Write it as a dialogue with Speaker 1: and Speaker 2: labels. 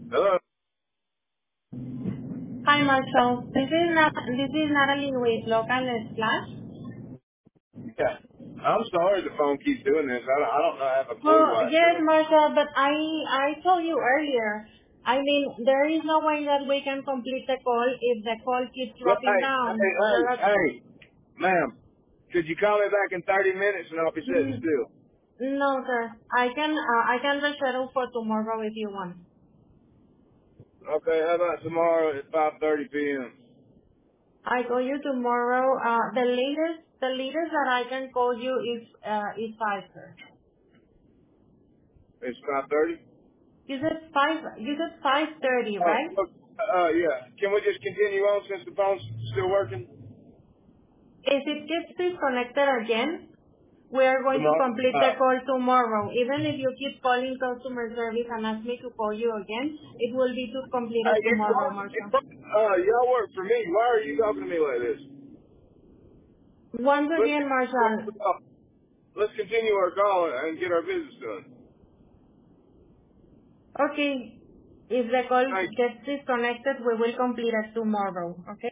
Speaker 1: Hello.
Speaker 2: Hi, Marshall. This is Natalie with Local Splash.
Speaker 1: Yeah. I'm sorry the phone keeps doing this. I don't know. I have a clue
Speaker 2: Oh,
Speaker 1: why it's
Speaker 2: yes,
Speaker 1: doing it.
Speaker 2: Marshall, but I told you earlier. I mean, there is no way that we can complete the call if the call keeps
Speaker 1: Look,
Speaker 2: dropping
Speaker 1: hey,
Speaker 2: down.
Speaker 1: hey, hey,
Speaker 2: There are,
Speaker 1: hey, ma'am. Could you call me back in 30 minutes and I'll be sitting
Speaker 2: mm,
Speaker 1: still?
Speaker 2: no, sir. I can reschedule for tomorrow if you want.
Speaker 1: Okay. How about tomorrow at 5:30 p.m.?
Speaker 2: I call you tomorrow. The latest that I can call you is 5, sir.
Speaker 1: It's 5:30.
Speaker 2: You said 5:30,
Speaker 1: Oh,
Speaker 2: right?
Speaker 1: yeah. Can we just continue on since the phone's still working?
Speaker 2: If it gets disconnected again, we are going to
Speaker 1: Tomorrow.
Speaker 2: complete the call tomorrow. Even if you keep calling customer service and ask me to call you again, it will be to complete
Speaker 1: Hey,
Speaker 2: it tomorrow, Marshall.
Speaker 1: y'all work for me. Why are you talking to me like this?
Speaker 2: Once
Speaker 1: Let's
Speaker 2: again, Marshall,
Speaker 1: let's continue our call and get our business done.
Speaker 2: okay, if the call
Speaker 1: Thank you.
Speaker 2: gets disconnected, we will complete it tomorrow, okay?